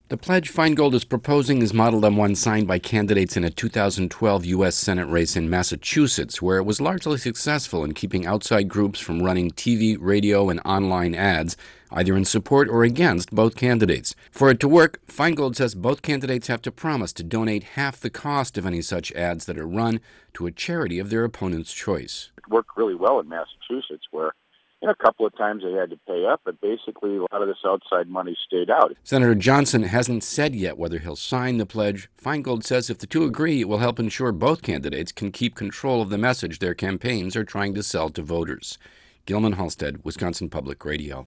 The pledge Feingold is proposing is modeled on one signed by candidates in a 2012 U.S. Senate race in Massachusetts, where it was largely successful in keeping outside groups from running TV, radio, and online ads, either in support or against both candidates. For it to work, Feingold says both candidates have to promise to donate half the cost of any such ads that are run to a charity of their opponent's choice. It worked really well in Massachusetts, where a couple of times they had to pay up, but basically a lot of this outside money stayed out. Senator Johnson hasn't said yet whether he'll sign the pledge. Feingold says if the two agree, it will help ensure both candidates can keep control of the message their campaigns are trying to sell to voters. Gilman Halstead, Wisconsin Public Radio.